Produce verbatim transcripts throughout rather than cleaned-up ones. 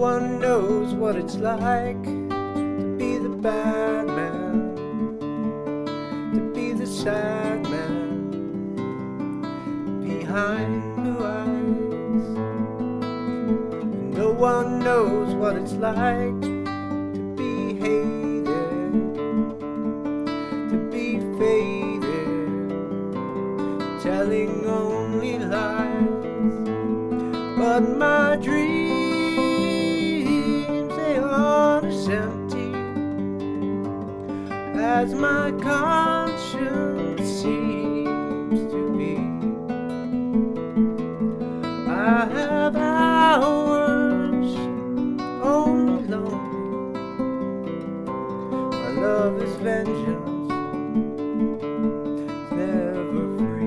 one knows what it's like to be the bad man, to be the sad man behind blue eyes. No one knows what it's like to be hated, to be faded, telling only lies. But my dreams, they aren't as empty as my conscience seems to be. I have hours only lonely. My love is vengeance, it's never free.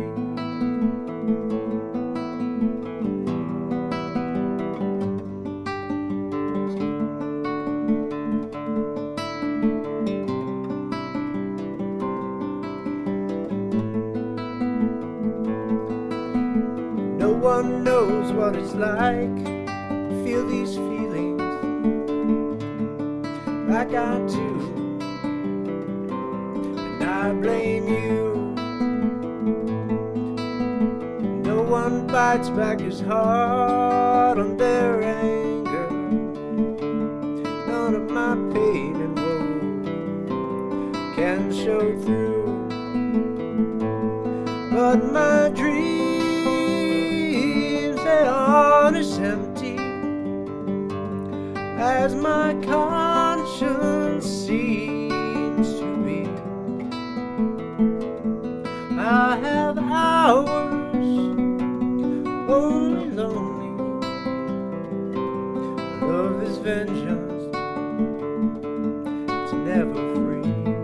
No one knows what it's like to feel these feelings like I do, and I blame you. No one bites back as hard on their anger. None of my pain and woe can show through. But my dreams, they aren't as empty as my conscience seems to be. I have hours only lonely. Love is vengeance, it's never free.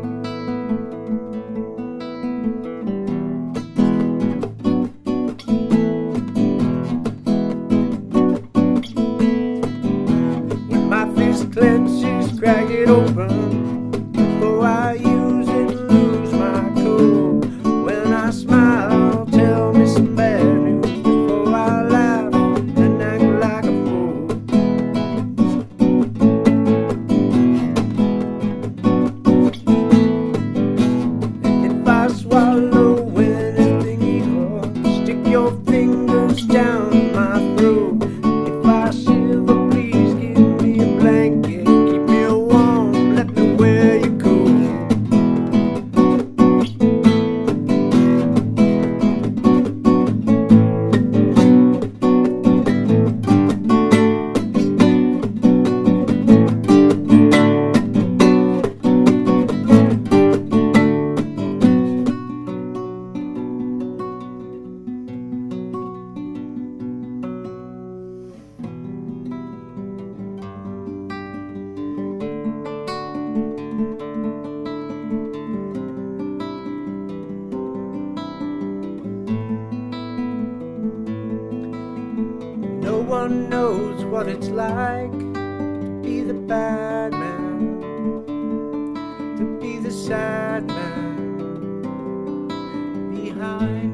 Clenches, crack it open before I use it, lose my cool. When I smile, tell me some bad news before I laugh and act like a fool. And if I swallow anything evil, stick your fingers down my throat. If I shiver, please give me a blanket. No one knows what it's like to be the bad man, to be the sad man behind